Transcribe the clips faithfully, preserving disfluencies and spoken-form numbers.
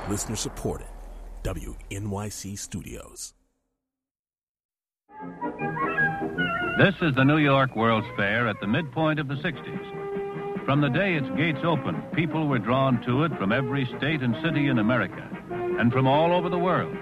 Listener supported. W N Y C Studios. This is the New York World's Fair at the midpoint of the sixties. From the day its gates opened, people were drawn to it from every state and city in America and from all over the world.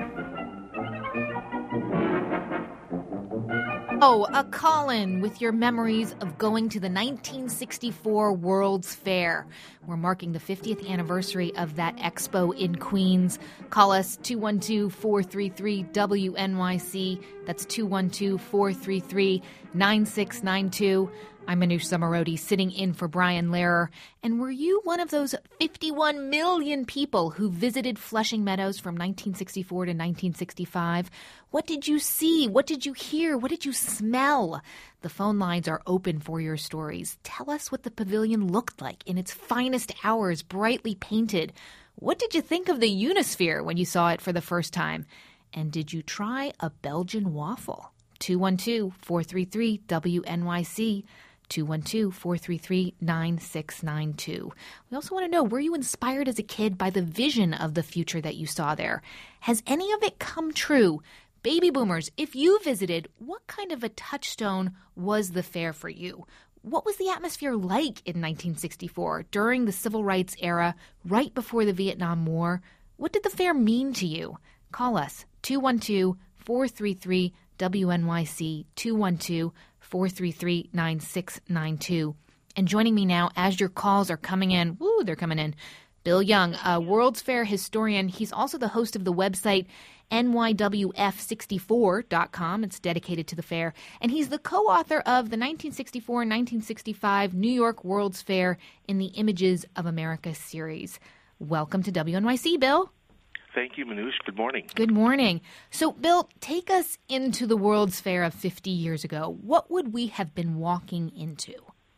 Oh, a call-in with your memories of going to the nineteen sixty-four World's Fair. We're marking the fiftieth anniversary of that expo in Queens. Call us two one two, four three three, W N Y C. That's two one two, four three three, nine six nine two. I'm Manoush Zomorodi, sitting in for Brian Lehrer. And were you one of those fifty-one million people who visited Flushing Meadows from nineteen sixty-four to nineteen sixty-five? What did you see? What did you hear? What did you smell? The phone lines are open for your stories. Tell us what the pavilion looked like in its finest hours, brightly painted. What did you think of the Unisphere when you saw it for the first time? And did you try a Belgian waffle? two one two, four three three, W N Y C. two one two, four three three, nine six nine two. We also want to know, were you inspired as a kid by the vision of the future that you saw there? Has any of it come true? Baby boomers, if you visited, what kind of a touchstone was the fair for you? What was the atmosphere like in nineteen sixty-four, during the Civil Rights era, right before the Vietnam War? What did the fair mean to you? Call us, two one two, four three three, W N Y C, two one two, four three three, nine six nine two. And joining me now, as your calls are coming in, woo, they're coming in, Bill Young, a World's Fair historian. He's also the host of the website N Y W F sixty-four dot com. It's dedicated to the fair. And he's the co-author of the nineteen sixty-four nineteen sixty-five New York World's Fair in the Images of America series. Welcome to W N Y C, Bill. Thank you, Manoush. Good morning. Good morning. So, Bill, take us into the World's Fair of fifty years ago. What would we have been walking into?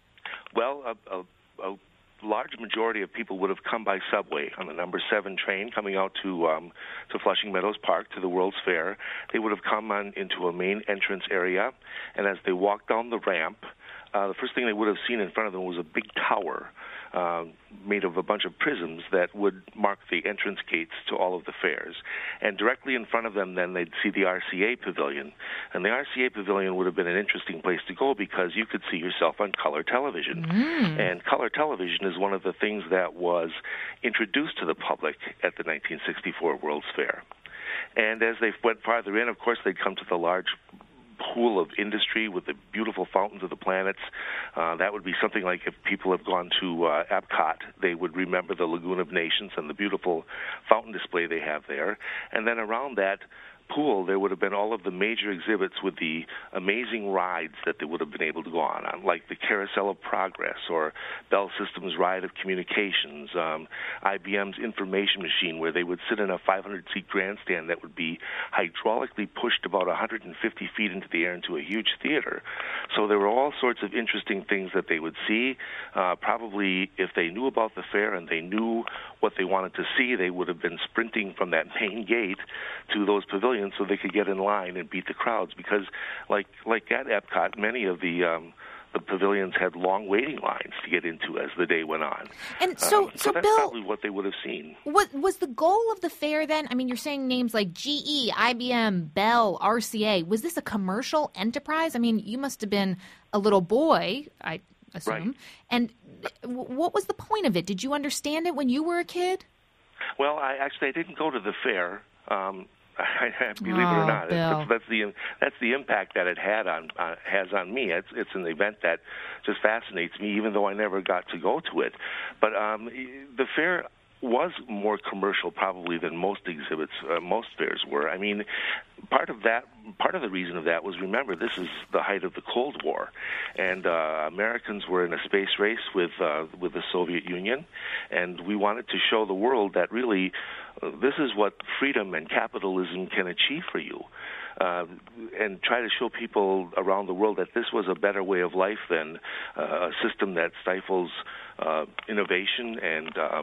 Well, a, a, a large majority of people would have come by subway on the number seven train coming out to um, to Flushing Meadows Park to the World's Fair. They would have come on into a main entrance area, and as they walked down the ramp, uh, the first thing they would have seen in front of them was a big tower Uh, made of a bunch of prisms that would mark the entrance gates to all of the fairs. And directly in front of them, then, they'd see the R C A Pavilion. And the R C A Pavilion would have been an interesting place to go because you could see yourself on color television. Mm. And color television is one of the things that was introduced to the public at the nineteen sixty-four World's Fair. And as they went farther in, of course, they'd come to the large pool of industry with the beautiful fountains of the planets. Uh, that would be something like if people have gone to uh, Epcot, they would remember the Lagoon of Nations and the beautiful fountain display they have there. And then around that pool, there would have been all of the major exhibits with the amazing rides that they would have been able to go on, on like the Carousel of Progress or Bell Systems Ride of Communications, um, I B M's Information Machine, where they would sit in a five hundred seat grandstand that would be hydraulically pushed about one hundred fifty feet into the air into a huge theater. So there were all sorts of interesting things that they would see. Uh, probably if they knew about the fair and they knew what they wanted to see, they would have been sprinting from that main gate to those pavilions so they could get in line and beat the crowds, because like like at Epcot, many of the um, the pavilions had long waiting lines to get into as the day went on. And so, um, so, so that's Bill, probably what they would have seen. What was the goal of the fair then? I mean, you're saying names like G E, I B M, Bell, R C A. Was this a commercial enterprise? I mean, you must have been a little boy, I assume. Right. And what was the point of it? Did you understand it when you were a kid? Well, I actually I didn't go to the fair. Um, I, I, believe oh, it or not, Bill. that's, that's the that's the impact that it had on uh, has on me. It's it's an event that just fascinates me, even though I never got to go to it. But um, the fair was more commercial probably than most exhibits, uh, most fairs were. I mean, part of that, part of the reason of that was, remember, this is the height of the Cold War, and uh, Americans were in a space race with uh, with the Soviet Union, and we wanted to show the world that really uh, this is what freedom and capitalism can achieve for you. Uh, and try to show people around the world that this was a better way of life than uh, a system that stifles uh, innovation and um,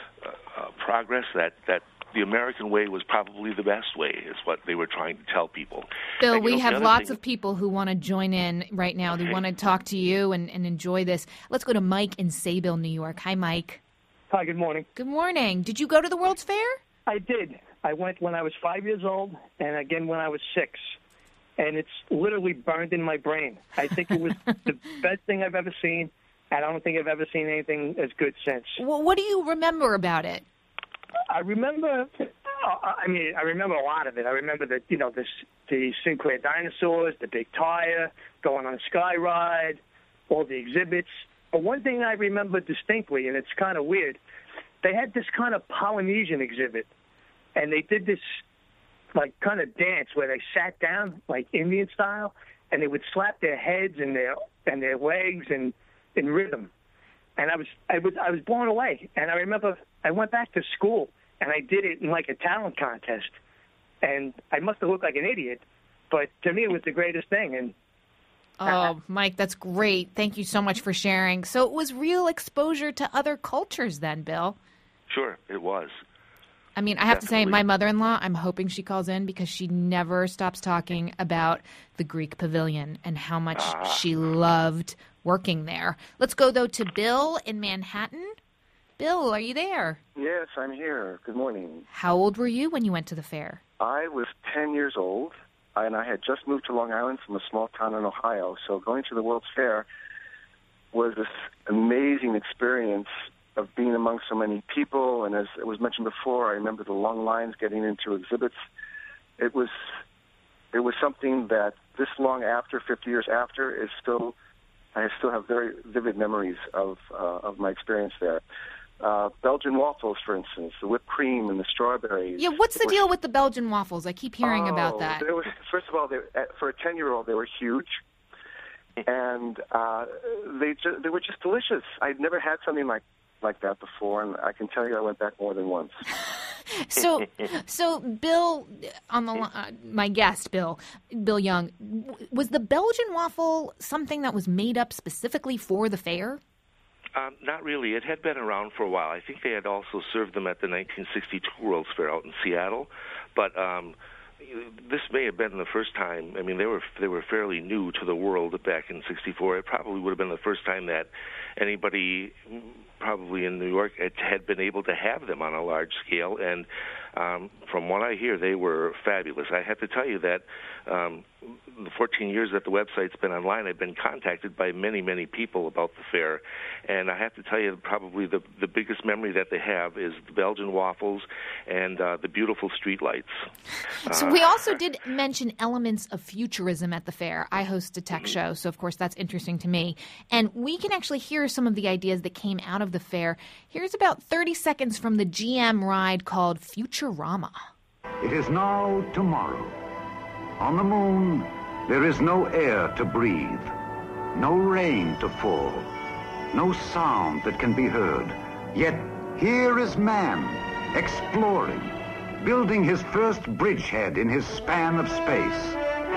uh, progress, that, that the American way was probably the best way, is what they were trying to tell people. Bill, and, we know, have lots thing... of people who want to join in right now. Okay. They want to talk to you and, and enjoy this. Let's go to Mike in Sayville, New York. Hi, Mike. Hi, good morning. Good morning. Did you go to the World's Fair? I did. I went when I was five years old, and again when I was six. And it's literally burned in my brain. I think it was the best thing I've ever seen. I don't think I've ever seen anything as good since. Well, what do you remember about it? I remember, I mean, I remember a lot of it. I remember the, you know, the, the Sinclair dinosaurs, the big tire, going on Sky Ride, all the exhibits. But one thing I remember distinctly, and it's kind of weird, they had this kind of Polynesian exhibit, and they did this, like, kind of dance where they sat down, like Indian style, and they would slap their heads and their and their legs and in rhythm. And I was I was I was blown away. And I remember I went back to school and I did it in like a talent contest. And I must have looked like an idiot, but to me it was the greatest thing. And oh, Mike, that's great. Thank you so much for sharing. So it was real exposure to other cultures then, Bill. Sure, it was. I mean, I have Definitely. to say, my mother-in-law, I'm hoping she calls in because she never stops talking about the Greek Pavilion and how much Ah. she loved working there. Let's go, though, to Bill in Manhattan. Bill, are you there? Yes, I'm here. Good morning. How old were you when you went to the fair? I was ten years old, and I had just moved to Long Island from a small town in Ohio. So going to the World's Fair was this amazing experience of being among so many people. And as it was mentioned before, I remember the long lines getting into exhibits. It was it was something that this long after, fifty years after, is still, I still have very vivid memories of uh, of my experience there. Uh, Belgian waffles, for instance, the whipped cream and the strawberries. Yeah, what's the were, deal with the Belgian waffles? I keep hearing oh, about that. They were, first of all, they, for a ten-year-old, they were huge. And uh, they ju- they were just delicious. I'd never had something like like that before, and I can tell you I went back more than once. So, so Bill, on the uh, my guest, Bill, Bill Young, w- was the Belgian waffle something that was made up specifically for the fair? Um, not really. It had been around for a while. I think they had also served them at the nineteen sixty-two World's Fair out in Seattle, but um, this may have been the first time. I mean, they were they were fairly new to the world back in sixty-four. It probably would have been the first time that anybody, probably in New York, had been able to have them on a large scale. And um, from what I hear, they were fabulous. I have to tell you that um, the fourteen years that the website's been online, I've been contacted by many, many people about the fair. And I have to tell you, probably the the biggest memory that they have is the Belgian waffles and uh, the beautiful street lights. So uh, we also did mention elements of futurism at the fair. I host a tech show, so of course that's interesting to me. And we can actually hear some of the ideas that came out of the fair. Here's about thirty seconds from the G M ride called Futurama. It is now tomorrow. On the moon, there is no air to breathe, no rain to fall, no sound that can be heard. Yet here is man, exploring, building his first bridgehead in his span of space.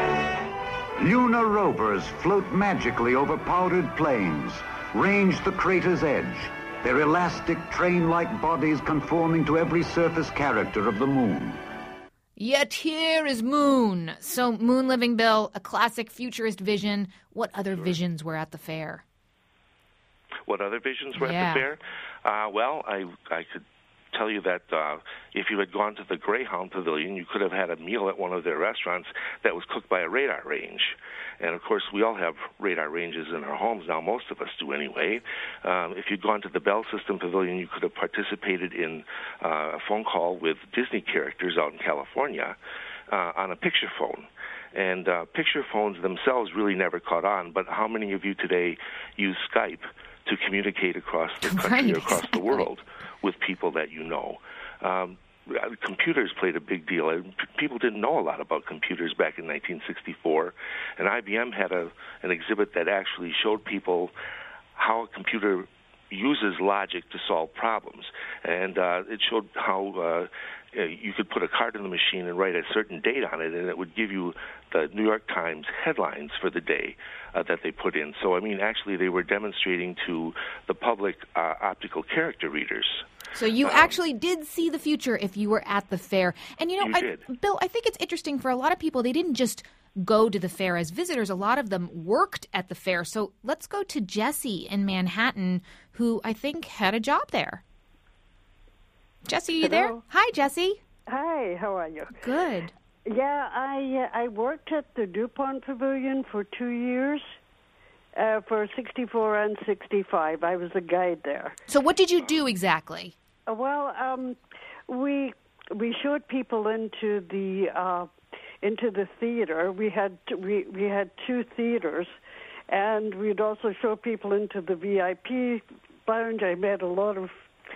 Lunar rovers float magically over powdered plains, range the crater's edge, their elastic train-like bodies conforming to every surface character of the moon. Yet here is Moon. So Moon Living, Bill, a classic futurist vision. What other Sure. visions were at the fair? What other visions were Yeah. at the fair? Uh, well, I I could tell you that uh, if you had gone to the Greyhound Pavilion, you could have had a meal at one of their restaurants that was cooked by a radar range. And, of course, we all have radar ranges in our homes now. Most of us do anyway. Um, if you'd gone to the Bell System Pavilion, you could have participated in uh, a phone call with Disney characters out in California uh, on a picture phone. And uh, picture phones themselves really never caught on, but how many of you today use Skype to communicate across the country Right, or across exactly. the world with people that you know? Um, computers played a big deal. People didn't know a lot about computers back in nineteen sixty-four, and I B M had a an exhibit that actually showed people how a computer uses logic to solve problems, and uh, it showed how uh, you could put a card in the machine and write a certain date on it, and it would give you the New York Times headlines for the day uh, that they put in. So, I mean, actually, they were demonstrating to the public uh, optical character readers. So you Um, actually did see the future if you were at the fair. And, you know, You I, did. Bill, I think it's interesting for a lot of people. They didn't just go to the fair as visitors. A lot of them worked at the fair. So let's go to Jesse in Manhattan, who I think had a job there. Jesse, you there? Hi, Jesse. Hi, how are you? Good. Yeah, I uh, I worked at the DuPont Pavilion for two years, uh, for sixty-four and sixty-five. I was a guide there. So what did you do exactly? Uh, well, um, we we showed people into the uh, into the theater. We had t- we we had two theaters, and we'd also show people into the V I P lounge. I met a lot of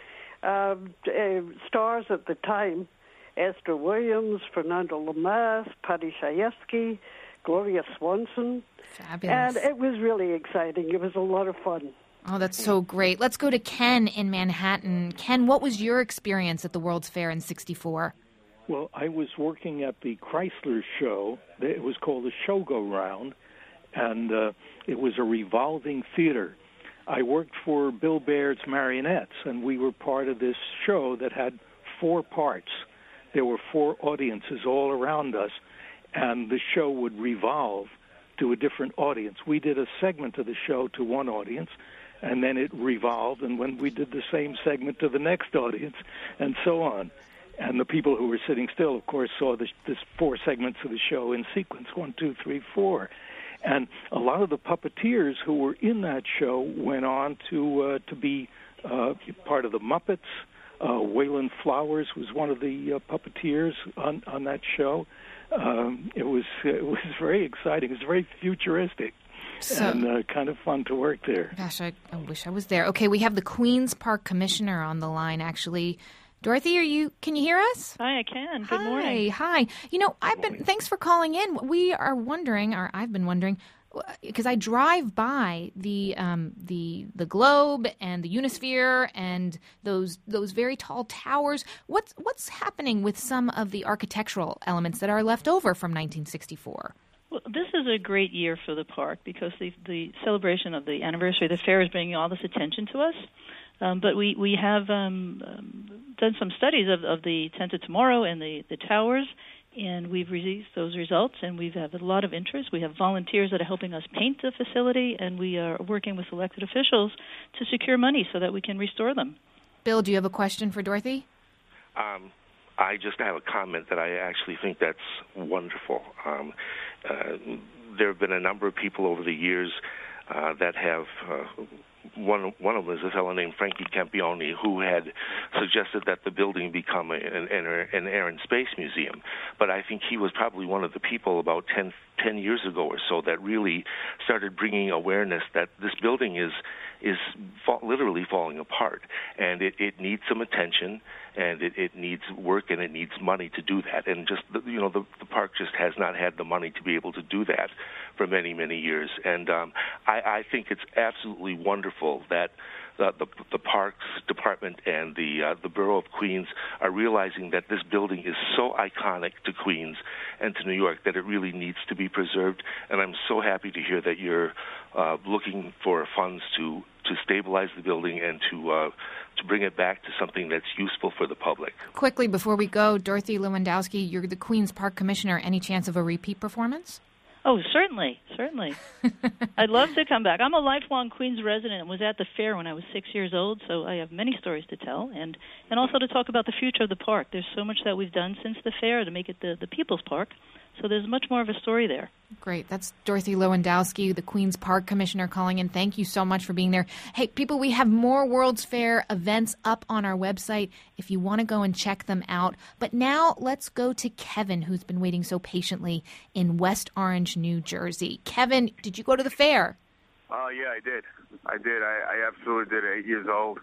uh, uh, stars at the time. Esther Williams, Fernando Lamas, Patty Chayefsky, Gloria Swanson. Fabulous. And it was really exciting. It was a lot of fun. Oh, that's so great. Let's go to Ken in Manhattan. Ken, what was your experience at the World's Fair in sixty-four? Well, I was working at the Chrysler show. It was called the Show Go Round, and uh, it was a revolving theater. I worked for Bill Baird's Marionettes, and we were part of this show that had four parts. There were four audiences all around us, and the show would revolve to a different audience. We did a segment of the show to one audience, and then it revolved, and when we did the same segment to the next audience, and so on. And the people who were sitting still, of course, saw the, the four segments of the show in sequence, one, two, three, four. And a lot of the puppeteers who were in that show went on to uh, to be uh, part of the Muppets. Uh, Waylon Flowers was one of the uh, puppeteers on, on that show. Um, it was it was very exciting. It was very futuristic so, and uh, kind of fun to work there. Gosh, I, I wish I was there. Okay, we have the Queen's Park Commissioner on the line, actually. Dorothy, are you? Can you hear us? Hi, I can. Good hi, morning. Hi. You know, I've been. Thanks for calling in. We are wondering, or I've been wondering, because I drive by the um, the the Globe and the Unisphere and those those very tall towers. What's what's happening with some of the architectural elements that are left over from nineteen sixty-four? Well, this is a great year for the park because the the celebration of the anniversary of the fair is bringing all this attention to us. Um, but we we have um, um, done some studies of, of the Tent of Tomorrow and the, the towers. And we've released those results, and we've had a lot of interest. We have volunteers that are helping us paint the facility, and we are working with elected officials to secure money so that we can restore them. Bill, do you have a question for Dorothy? Um, I just have a comment that I actually think that's wonderful. Um, uh, there have been a number of people over the years uh, that have... Uh, One, one of them is a fellow named Frankie Campione, who had suggested that the building become a, an, an Air and Space Museum. But I think he was probably one of the people about ten, ten years ago or so that really started bringing awareness that this building is is fa- literally falling apart, and it, it needs some attention, and it, it needs work, and it needs money to do that. And just the, you know, the, the park just has not had the money to be able to do that for many, many years. And um, I, I think it's absolutely wonderful that the, the, the Parks Department and the uh, the Borough of Queens are realizing that this building is so iconic to Queens and to New York that it really needs to be preserved. And I'm so happy to hear that you're uh, looking for funds to, to stabilize the building and to uh, to bring it back to something that's useful for the public. Quickly, before we go, Dorothy Lewandowski, you're the Queens Park Commissioner. Any chance of a repeat performance? Oh, certainly, certainly. I'd love to come back. I'm a lifelong Queens resident and was at the fair when I was six years old, so I have many stories to tell, and, and also to talk about the future of the park. There's so much that we've done since the fair to make it the, the People's Park, so there's much more of a story there. Great. That's Dorothy Lewandowski, the Queens Park Commissioner, calling in. Thank you so much for being there. Hey, people, we have more World's Fair events up on our website if you want to go and check them out. But now let's go to Kevin, who's been waiting so patiently in West Orange, New Jersey. Kevin, did you go to the fair? Oh, uh, yeah, I did. I did. I, I absolutely did. Eight years old.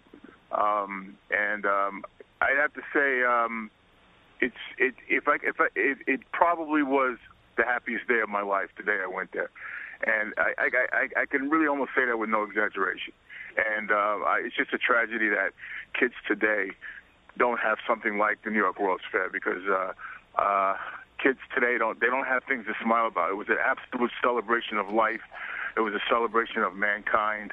Um, and um, I'd have to say... Um, It's it if I if I it, it probably was the happiest day of my life the day I went there, and I I, I, I can really almost say that with no exaggeration. And uh, I, it's just a tragedy that kids today don't have something like the New York World's Fair because uh, uh, kids today don't they don't have things to smile about. It was an absolute celebration of life. It was a celebration of mankind,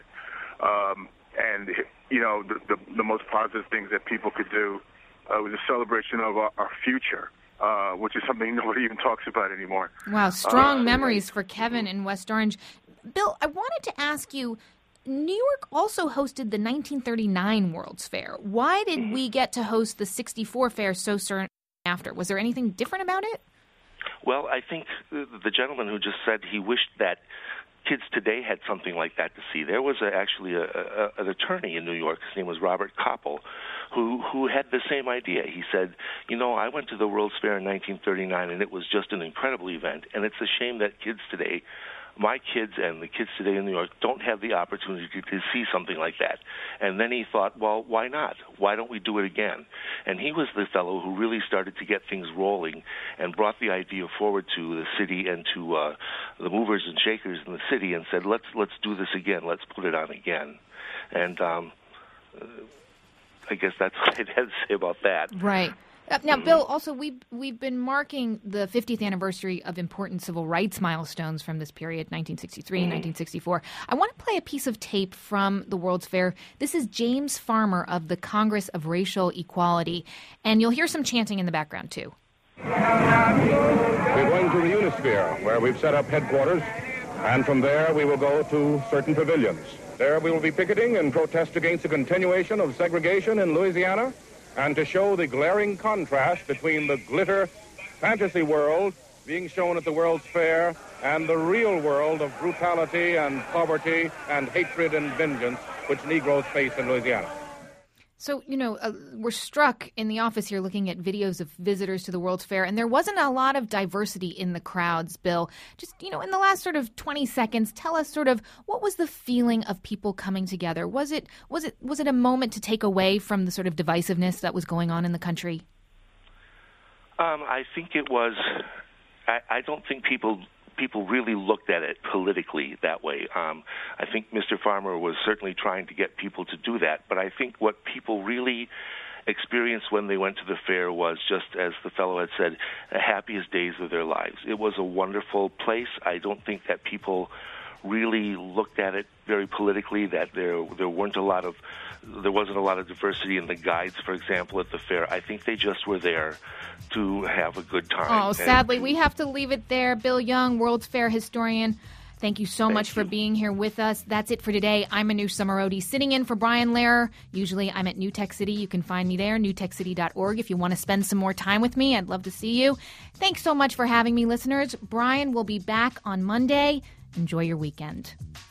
um, and you know the, the the most positive things that people could do. Uh, it was a celebration of our, our future, uh, which is something nobody even talks about anymore. Wow, strong uh, memories for Kevin in West Orange. Bill, I wanted to ask you, New York also hosted the nineteen thirty-nine World's Fair. Why did we get to host the sixty-four fair so soon after? Was there anything different about it? Well, I think the gentleman who just said he wished that kids today had something like that to see. There was a, actually a, a, an attorney in New York. His name was Robert Koppel, who who had the same idea. He said, you know, I went to the World's Fair in nineteen thirty-nine, and it was just an incredible event. And it's a shame that kids today, my kids and the kids today in New York, don't have the opportunity to, to see something like that. And then he thought, well, why not? Why don't we do it again? And he was the fellow who really started to get things rolling and brought the idea forward to the city and to uh, the movers and shakers in the city and said, let's let's do this again. Let's put it on again. And um, uh, I guess that's what I'd have to say about that. Right. Uh, now, Bill, also, we've, we've been marking the fiftieth anniversary of important civil rights milestones from this period, nineteen sixty-three, mm-hmm. nineteen sixty-four. I want to play a piece of tape from the World's Fair. This is James Farmer of the Congress of Racial Equality, and you'll hear some chanting in the background, too. We're going to the Unisphere, where we've set up headquarters, and from there we will go to certain pavilions. There we will be picketing in protest against the continuation of segregation in Louisiana, and to show the glaring contrast between the glitter fantasy world being shown at the World's Fair and the real world of brutality and poverty and hatred and vengeance which Negroes face in Louisiana. So, you know, uh, we're struck in the office here looking at videos of visitors to the World's Fair, and there wasn't a lot of diversity in the crowds, Bill. Just, you know, in the last sort of twenty seconds, tell us sort of what was the feeling of people coming together? Was it was it was it a moment to take away from the sort of divisiveness that was going on in the country? Um, I think it was. I, I don't think people. People really looked at it politically that way. Um, I think Mister Farmer was certainly trying to get people to do that, but I think what people really experienced when they went to the fair was, just as the fellow had said, the happiest days of their lives. It was a wonderful place. I don't think that people really looked at it very politically, that there there weren't a lot of there wasn't a lot of diversity in the guides, for example, at the fair. I think they just were there to have a good time. Oh, sadly, we have to leave it there. Bill Young, World's Fair historian, thank you so thank much you. for being here with us. That's it for today. I'm Manoush Zomorodi, sitting in for Brian Lehrer. Usually I'm at New Tech City. You can find me there, new tech city dot org. If you want to spend some more time with me, I'd love to see you. Thanks so much for having me, listeners. Brian will be back on Monday. Enjoy your weekend.